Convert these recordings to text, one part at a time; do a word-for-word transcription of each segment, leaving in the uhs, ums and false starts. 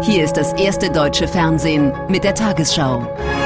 Hier ist das erste deutsche Fernsehen mit der Tagesschau.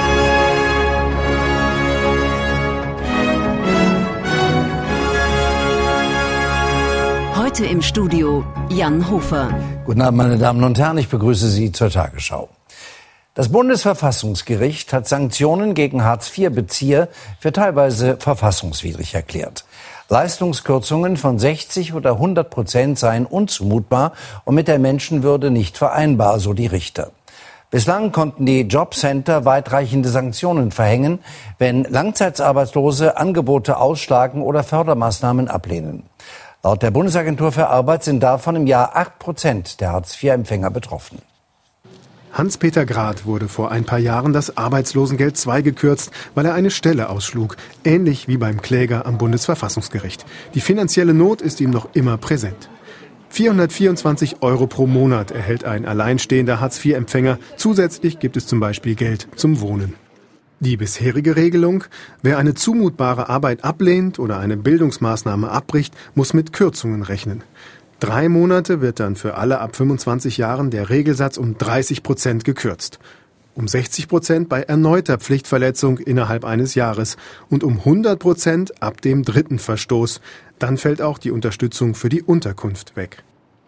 Heute im Studio Jan Hofer. Guten Abend, meine Damen und Herren, ich begrüße Sie zur Tagesschau. Das Bundesverfassungsgericht hat Sanktionen gegen Hartz-vier-Bezieher für teilweise verfassungswidrig erklärt. Leistungskürzungen von sechzig oder hundert Prozent seien unzumutbar und mit der Menschenwürde nicht vereinbar, so die Richter. Bislang konnten die Jobcenter weitreichende Sanktionen verhängen, wenn Langzeitarbeitslose Angebote ausschlagen oder Fördermaßnahmen ablehnen. Laut der Bundesagentur für Arbeit sind davon im Jahr acht Prozent der Hartz-vier-Empfänger betroffen. Hans-Peter Grad wurde vor ein paar Jahren das Arbeitslosengeld zwei gekürzt, weil er eine Stelle ausschlug, ähnlich wie beim Kläger am Bundesverfassungsgericht. Die finanzielle Not ist ihm noch immer präsent. vierhundertvierundzwanzig Euro pro Monat erhält ein alleinstehender Hartz-vier-Empfänger. Zusätzlich gibt es zum Beispiel Geld zum Wohnen. Die bisherige Regelung: Wer eine zumutbare Arbeit ablehnt oder eine Bildungsmaßnahme abbricht, muss mit Kürzungen rechnen. Drei Monate wird dann für alle ab fünfundzwanzig Jahren der Regelsatz um dreißig Prozent gekürzt. Um sechzig Prozent bei erneuter Pflichtverletzung innerhalb eines Jahres und um hundert Prozent ab dem dritten Verstoß. Dann fällt auch die Unterstützung für die Unterkunft weg.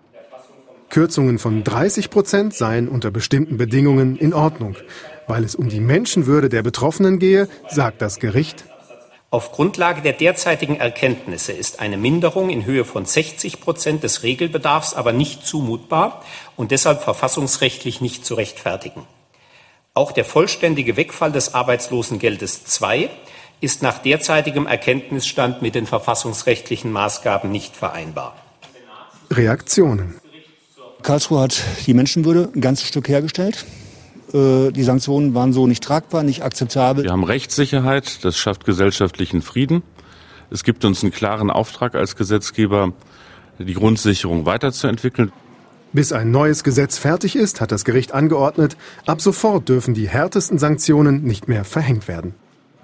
Kürzungen von dreißig Prozent seien unter bestimmten Bedingungen in Ordnung. Weil es um die Menschenwürde der Betroffenen gehe, sagt das Gericht: Auf Grundlage der derzeitigen Erkenntnisse ist eine Minderung in Höhe von sechzig Prozent des Regelbedarfs aber nicht zumutbar und deshalb verfassungsrechtlich nicht zu rechtfertigen. Auch der vollständige Wegfall des Arbeitslosengeldes zwei ist nach derzeitigem Erkenntnisstand mit den verfassungsrechtlichen Maßgaben nicht vereinbar. Reaktionen. Karlsruhe hat die Menschenwürde ein ganzes Stück hergestellt. Die Sanktionen waren so nicht tragbar, nicht akzeptabel. Wir haben Rechtssicherheit, das schafft gesellschaftlichen Frieden. Es gibt uns einen klaren Auftrag als Gesetzgeber, die Grundsicherung weiterzuentwickeln. Bis ein neues Gesetz fertig ist, hat das Gericht angeordnet, ab sofort dürfen die härtesten Sanktionen nicht mehr verhängt werden.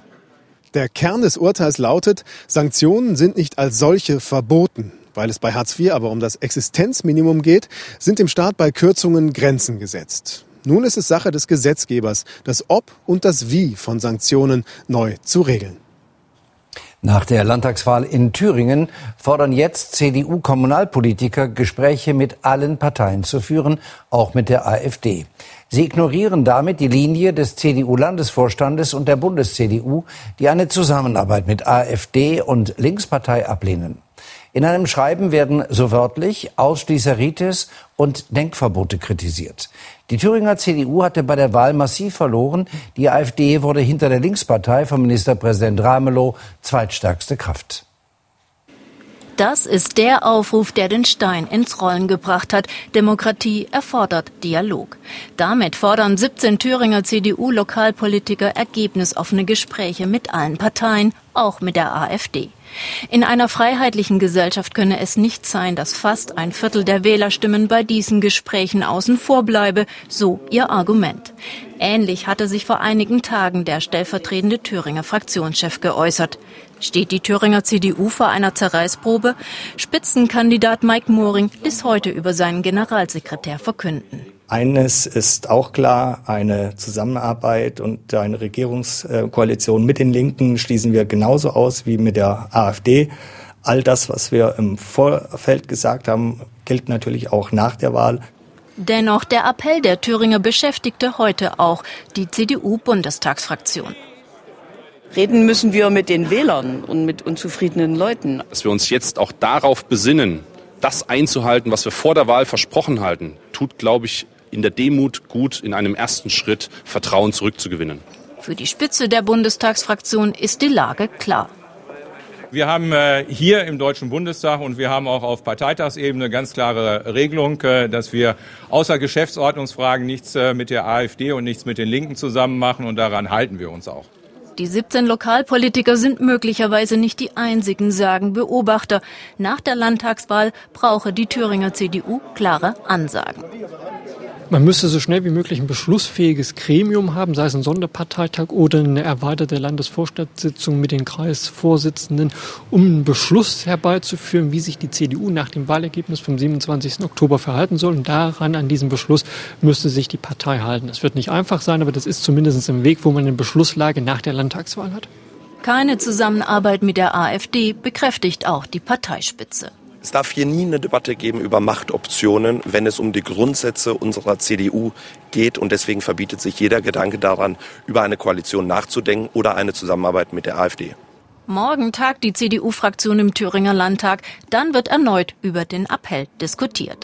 Der Kern des Urteils lautet: Sanktionen sind nicht als solche verboten. Weil es bei Hartz vier aber um das Existenzminimum geht, sind dem Staat bei Kürzungen Grenzen gesetzt. Nun ist es Sache des Gesetzgebers, das Ob und das Wie von Sanktionen neu zu regeln. Nach der Landtagswahl in Thüringen fordern jetzt C D U-Kommunalpolitiker, Gespräche mit allen Parteien zu führen, auch mit der AfD. Sie ignorieren damit die Linie des C D U-Landesvorstandes und der Bundes-C D U, die eine Zusammenarbeit mit AfD und Linkspartei ablehnen. In einem Schreiben werden so wörtlich Ausschließeritis und Denkverbote kritisiert. Die Thüringer C D U hatte bei der Wahl massiv verloren. Die AfD wurde hinter der Linkspartei von Ministerpräsident Ramelow zweitstärkste Kraft. Das ist der Aufruf, der den Stein ins Rollen gebracht hat. Demokratie erfordert Dialog. Damit fordern siebzehn Thüringer C D U-Lokalpolitiker ergebnisoffene Gespräche mit allen Parteien, auch mit der AfD. In einer freiheitlichen Gesellschaft könne es nicht sein, dass fast ein Viertel der Wählerstimmen bei diesen Gesprächen außen vor bleibe, so ihr Argument. Ähnlich hatte sich vor einigen Tagen der stellvertretende Thüringer Fraktionschef geäußert. Steht die Thüringer C D U vor einer Zerreißprobe? Spitzenkandidat Mike Moring ließ heute über seinen Generalsekretär verkünden. Eines ist auch klar: Eine Zusammenarbeit und eine Regierungskoalition mit den Linken schließen wir genauso aus wie mit der AfD. All das, was wir im Vorfeld gesagt haben, gilt natürlich auch nach der Wahl. Dennoch der Appell der Thüringer beschäftigte heute auch die C D U-Bundestagsfraktion. Reden müssen wir mit den Wählern und mit unzufriedenen Leuten. Dass wir uns jetzt auch darauf besinnen, das einzuhalten, was wir vor der Wahl versprochen halten, tut, glaube ich, in der Demut gut, in einem ersten Schritt Vertrauen zurückzugewinnen. Für die Spitze der Bundestagsfraktion ist die Lage klar. Wir haben äh, hier im Deutschen Bundestag und wir haben auch auf Parteitagsebene ganz klare Regelung, äh, dass wir außer Geschäftsordnungsfragen nichts äh, mit der AfD und nichts mit den Linken zusammen machen, und daran halten wir uns auch. Die siebzehn Lokalpolitiker sind möglicherweise nicht die einzigen, sagen Beobachter. Nach der Landtagswahl brauche die Thüringer C D U klare Ansagen. Man müsste so schnell wie möglich ein beschlussfähiges Gremium haben, sei es ein Sonderparteitag oder eine erweiterte Landesvorstandssitzung mit den Kreisvorsitzenden, um einen Beschluss herbeizuführen, wie sich die C D U nach dem Wahlergebnis vom siebenundzwanzigsten Oktober verhalten soll. Und daran, an diesem Beschluss, müsste sich die Partei halten. Es wird nicht einfach sein, aber das ist zumindest ein Weg, wo man eine Beschlusslage nach der Landtagswahl hat. Keine Zusammenarbeit mit der AfD bekräftigt auch die Parteispitze. Es darf hier nie eine Debatte geben über Machtoptionen, wenn es um die Grundsätze unserer C D U geht. Und deswegen verbietet sich jeder Gedanke daran, über eine Koalition nachzudenken oder eine Zusammenarbeit mit der AfD. Morgen tagt die C D U-Fraktion im Thüringer Landtag. Dann wird erneut über den Appell diskutiert.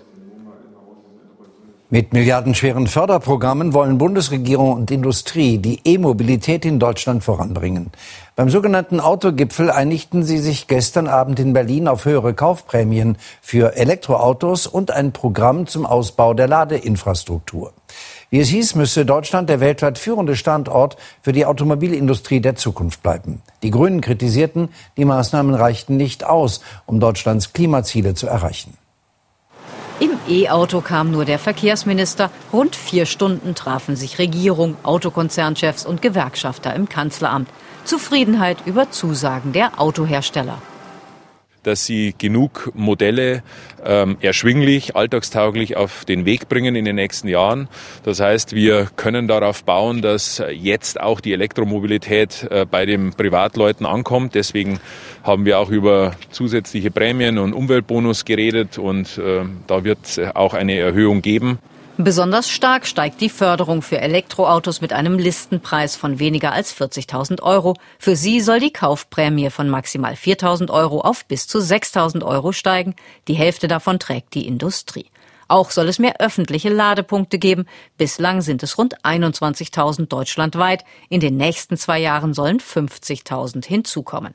Mit milliardenschweren Förderprogrammen wollen Bundesregierung und Industrie die E-Mobilität in Deutschland voranbringen. Beim sogenannten Autogipfel einigten sie sich gestern Abend in Berlin auf höhere Kaufprämien für Elektroautos und ein Programm zum Ausbau der Ladeinfrastruktur. Wie es hieß, müsse Deutschland der weltweit führende Standort für die Automobilindustrie der Zukunft bleiben. Die Grünen kritisierten, die Maßnahmen reichten nicht aus, um Deutschlands Klimaziele zu erreichen. Im E-Auto kam nur der Verkehrsminister. Rund vier Stunden trafen sich Regierung, Autokonzernchefs und Gewerkschafter im Kanzleramt. Zufriedenheit über Zusagen der Autohersteller. Dass sie genug Modelle ähm, erschwinglich, alltagstauglich auf den Weg bringen in den nächsten Jahren. Das heißt, wir können darauf bauen, dass jetzt auch die Elektromobilität äh, bei den Privatleuten ankommt. Deswegen haben wir auch über zusätzliche Prämien und Umweltbonus geredet und äh, da wird es auch eine Erhöhung geben. Besonders stark steigt die Förderung für Elektroautos mit einem Listenpreis von weniger als vierzigtausend Euro. Für sie soll die Kaufprämie von maximal viertausend Euro auf bis zu sechstausend Euro steigen. Die Hälfte davon trägt die Industrie. Auch soll es mehr öffentliche Ladepunkte geben. Bislang sind es rund einundzwanzigtausend deutschlandweit. In den nächsten zwei Jahren sollen fünfzigtausend hinzukommen.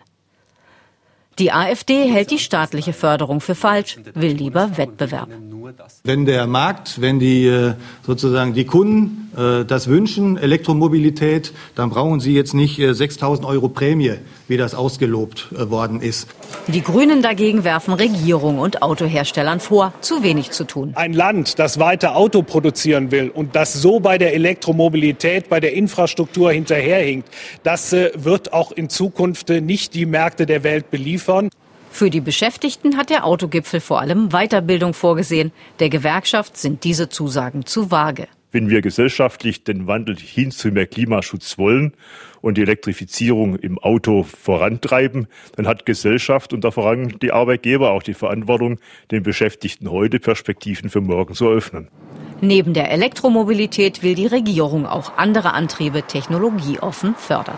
Die AfD hält die staatliche Förderung für falsch, will lieber Wettbewerb. Wenn der Markt, wenn die sozusagen die Kunden äh, das wünschen, Elektromobilität, dann brauchen sie jetzt nicht äh, sechstausend Euro Prämie, wie das ausgelobt äh, worden ist. Die Grünen dagegen werfen Regierung und Autoherstellern vor, zu wenig zu tun. Ein Land, das weiter Auto produzieren will und das so bei der Elektromobilität, bei der Infrastruktur hinterherhinkt, das äh, wird auch in Zukunft äh, nicht die Märkte der Welt beliefern. Für die Beschäftigten hat der Autogipfel vor allem Weiterbildung vorgesehen. Der Gewerkschaft sind diese Zusagen zu vage. Wenn wir gesellschaftlich den Wandel hin zu mehr Klimaschutz wollen und die Elektrifizierung im Auto vorantreiben, dann hat Gesellschaft und da voran die Arbeitgeber auch die Verantwortung, den Beschäftigten heute Perspektiven für morgen zu eröffnen. Neben der Elektromobilität will die Regierung auch andere Antriebe technologieoffen fördern.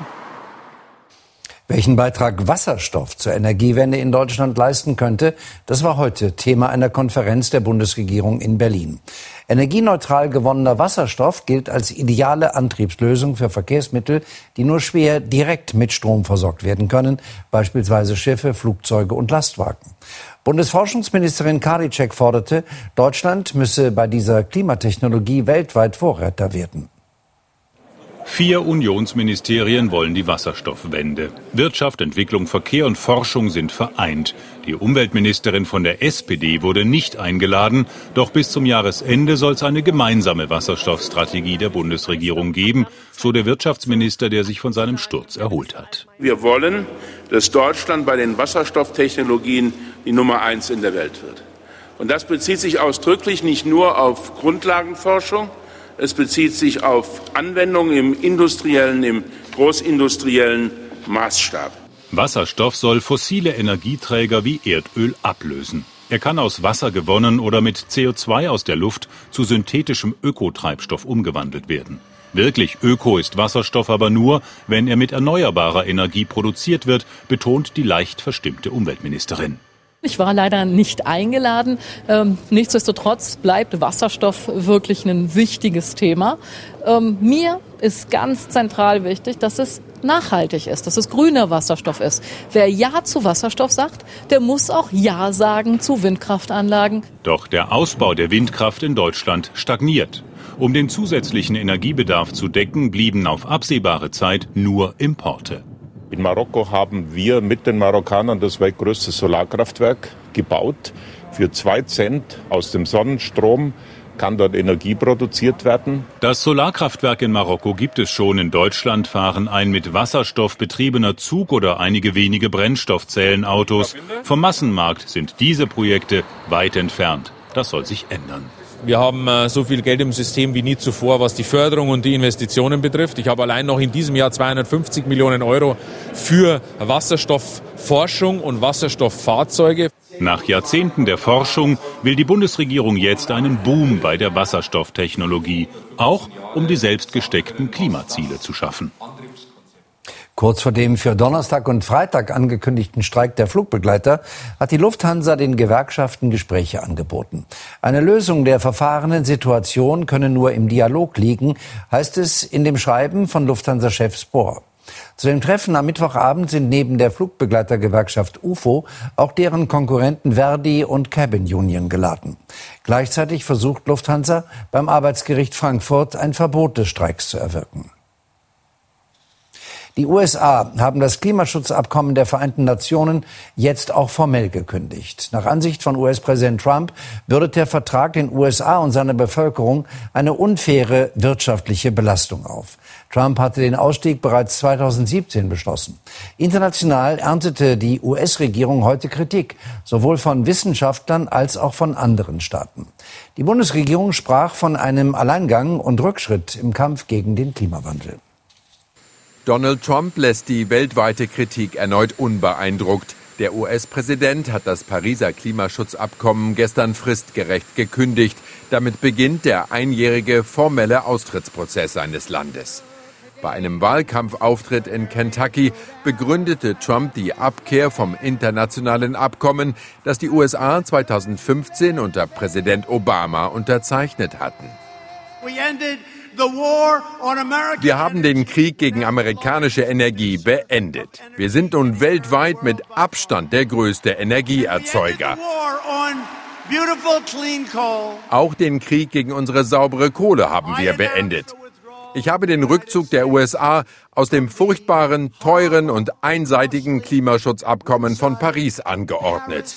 Welchen Beitrag Wasserstoff zur Energiewende in Deutschland leisten könnte, das war heute Thema einer Konferenz der Bundesregierung in Berlin. Energieneutral gewonnener Wasserstoff gilt als ideale Antriebslösung für Verkehrsmittel, die nur schwer direkt mit Strom versorgt werden können, beispielsweise Schiffe, Flugzeuge und Lastwagen. Bundesforschungsministerin Karliczek forderte, Deutschland müsse bei dieser Klimatechnologie weltweit Vorreiter werden. Vier Unionsministerien wollen die Wasserstoffwende. Wirtschaft, Entwicklung, Verkehr und Forschung sind vereint. Die Umweltministerin von der S P D wurde nicht eingeladen. Doch bis zum Jahresende soll es eine gemeinsame Wasserstoffstrategie der Bundesregierung geben, so der Wirtschaftsminister, der sich von seinem Sturz erholt hat. Wir wollen, dass Deutschland bei den Wasserstofftechnologien die Nummer eins in der Welt wird. Und das bezieht sich ausdrücklich nicht nur auf Grundlagenforschung, es bezieht sich auf Anwendungen im industriellen, im großindustriellen Maßstab. Wasserstoff soll fossile Energieträger wie Erdöl ablösen. Er kann aus Wasser gewonnen oder mit C O zwei aus der Luft zu synthetischem Ökotreibstoff umgewandelt werden. Wirklich öko ist Wasserstoff aber nur, wenn er mit erneuerbarer Energie produziert wird, betont die leicht verstimmte Umweltministerin. Ich war leider nicht eingeladen. Ähm, nichtsdestotrotz bleibt Wasserstoff wirklich ein wichtiges Thema. Ähm, mir ist ganz zentral wichtig, dass es nachhaltig ist, dass es grüner Wasserstoff ist. Wer Ja zu Wasserstoff sagt, der muss auch Ja sagen zu Windkraftanlagen. Doch der Ausbau der Windkraft in Deutschland stagniert. Um den zusätzlichen Energiebedarf zu decken, blieben auf absehbare Zeit nur Importe. In Marokko haben wir mit den Marokkanern das weltgrößte Solarkraftwerk gebaut. Für zwei Cent aus dem Sonnenstrom kann dort Energie produziert werden. Das Solarkraftwerk in Marokko gibt es schon. In Deutschland fahren ein mit Wasserstoff betriebener Zug oder einige wenige Brennstoffzellenautos. Vom Massenmarkt sind diese Projekte weit entfernt. Das soll sich ändern. Wir haben äh, so viel Geld im System wie nie zuvor, was die Förderung und die Investitionen betrifft. Ich habe allein noch in diesem Jahr zweihundertfünfzig Millionen Euro für Wasserstoffforschung und Wasserstofffahrzeuge. Nach Jahrzehnten der Forschung will die Bundesregierung jetzt einen Boom bei der Wasserstofftechnologie, auch um die selbst gesteckten Klimaziele zu schaffen. Kurz vor dem für Donnerstag und Freitag angekündigten Streik der Flugbegleiter hat die Lufthansa den Gewerkschaften Gespräche angeboten. Eine Lösung der verfahrenen Situation könne nur im Dialog liegen, heißt es in dem Schreiben von Lufthansa-Chef Spohr. Zu dem Treffen am Mittwochabend sind neben der Flugbegleitergewerkschaft U F O auch deren Konkurrenten Verdi und Cabin Union geladen. Gleichzeitig versucht Lufthansa beim Arbeitsgericht Frankfurt ein Verbot des Streiks zu erwirken. Die U S A haben das Klimaschutzabkommen der Vereinten Nationen jetzt auch formell gekündigt. Nach Ansicht von U S-Präsident Trump bürdet der Vertrag den U S A und seiner Bevölkerung eine unfaire wirtschaftliche Belastung auf. Trump hatte den Ausstieg bereits zweitausendsiebzehn beschlossen. International erntete die U S-Regierung heute Kritik, sowohl von Wissenschaftlern als auch von anderen Staaten. Die Bundesregierung sprach von einem Alleingang und Rückschritt im Kampf gegen den Klimawandel. Donald Trump lässt die weltweite Kritik erneut unbeeindruckt. Der U S-Präsident hat das Pariser Klimaschutzabkommen gestern fristgerecht gekündigt. Damit beginnt der einjährige formelle Austrittsprozess seines Landes. Bei einem Wahlkampfauftritt in Kentucky begründete Trump die Abkehr vom internationalen Abkommen, das die U S A zweitausendfünfzehn unter Präsident Obama unterzeichnet hatten. Wir haben den Krieg gegen amerikanische Energie beendet. Wir sind nun weltweit mit Abstand der größte Energieerzeuger. Auch den Krieg gegen unsere saubere Kohle haben wir beendet. Ich habe den Rückzug der U S A aus dem furchtbaren, teuren und einseitigen Klimaschutzabkommen von Paris angeordnet.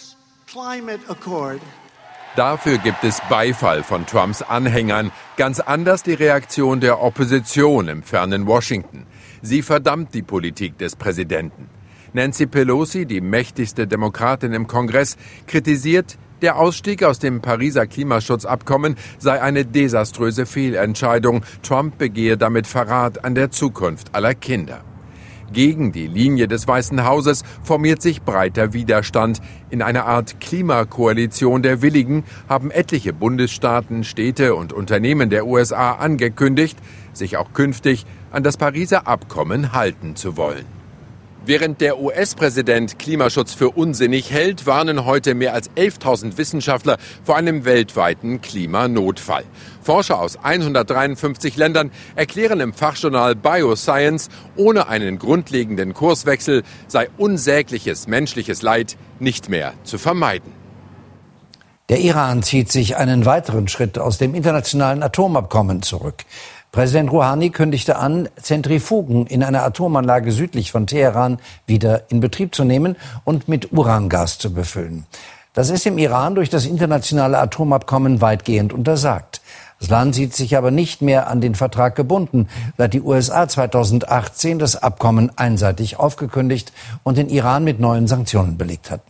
Dafür gibt es Beifall von Trumps Anhängern. Ganz anders die Reaktion der Opposition im fernen Washington. Sie verdammt die Politik des Präsidenten. Nancy Pelosi, die mächtigste Demokratin im Kongress, kritisiert, der Ausstieg aus dem Pariser Klimaschutzabkommen sei eine desaströse Fehlentscheidung. Trump begehe damit Verrat an der Zukunft aller Kinder. Gegen die Linie des Weißen Hauses formiert sich breiter Widerstand. In einer Art Klimakoalition der Willigen haben etliche Bundesstaaten, Städte und Unternehmen der U S A angekündigt, sich auch künftig an das Pariser Abkommen halten zu wollen. Während der U S-Präsident Klimaschutz für unsinnig hält, warnen heute mehr als elftausend Wissenschaftler vor einem weltweiten Klimanotfall. Forscher aus hundertdreiundfünfzig Ländern erklären im Fachjournal Bioscience, ohne einen grundlegenden Kurswechsel sei unsägliches menschliches Leid nicht mehr zu vermeiden. Der Iran zieht sich einen weiteren Schritt aus dem internationalen Atomabkommen zurück. Präsident Rouhani kündigte an, Zentrifugen in einer Atomanlage südlich von Teheran wieder in Betrieb zu nehmen und mit Urangas zu befüllen. Das ist im Iran durch das internationale Atomabkommen weitgehend untersagt. Das Land sieht sich aber nicht mehr an den Vertrag gebunden, seit die U S A zweitausendachtzehn das Abkommen einseitig aufgekündigt und den Iran mit neuen Sanktionen belegt hatten.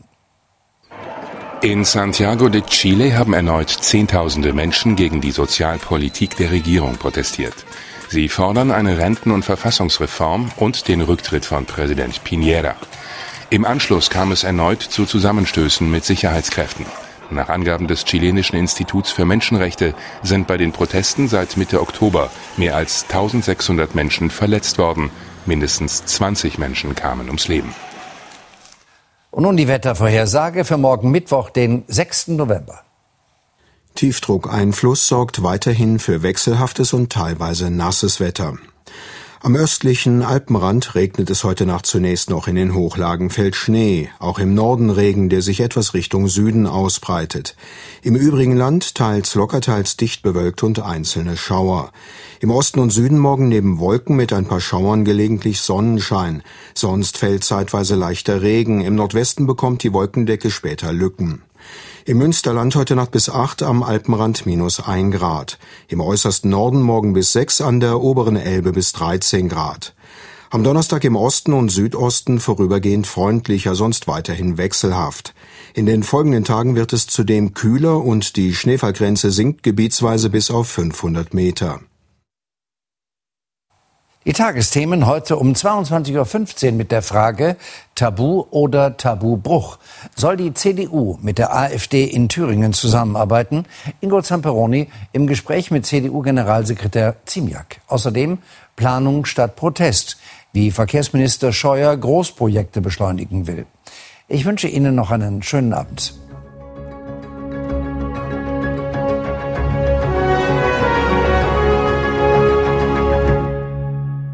In Santiago de Chile haben erneut Zehntausende Menschen gegen die Sozialpolitik der Regierung protestiert. Sie fordern eine Renten- und Verfassungsreform und den Rücktritt von Präsident Piñera. Im Anschluss kam es erneut zu Zusammenstößen mit Sicherheitskräften. Nach Angaben des chilenischen Instituts für Menschenrechte sind bei den Protesten seit Mitte Oktober mehr als eintausendsechshundert Menschen verletzt worden. Mindestens zwanzig Menschen kamen ums Leben. Und nun die Wettervorhersage für morgen Mittwoch, den sechsten November. Tiefdruckeinfluss sorgt weiterhin für wechselhaftes und teilweise nasses Wetter. Am östlichen Alpenrand regnet es heute Nacht zunächst noch, in den Hochlagen fällt Schnee, auch im Norden Regen, der sich etwas Richtung Süden ausbreitet. Im übrigen Land teils locker, teils dicht bewölkt und einzelne Schauer. Im Osten und Süden morgen neben Wolken mit ein paar Schauern gelegentlich Sonnenschein. Sonst fällt zeitweise leichter Regen. Im Nordwesten bekommt die Wolkendecke später Lücken. Im Münsterland heute Nacht bis acht, am Alpenrand minus ein Grad. Im äußersten Norden morgen bis sechs, an der oberen Elbe bis dreizehn Grad. Am Donnerstag im Osten und Südosten vorübergehend freundlicher, sonst weiterhin wechselhaft. In den folgenden Tagen wird es zudem kühler und die Schneefallgrenze sinkt gebietsweise bis auf fünfhundert Meter. Die Tagesthemen heute um zweiundzwanzig Uhr fünfzehn mit der Frage Tabu oder Tabubruch. Soll die C D U mit der AfD in Thüringen zusammenarbeiten? Ingo Zamperoni im Gespräch mit C D U-Generalsekretär Ziemiak. Außerdem Planung statt Protest, wie Verkehrsminister Scheuer Großprojekte beschleunigen will. Ich wünsche Ihnen noch einen schönen Abend.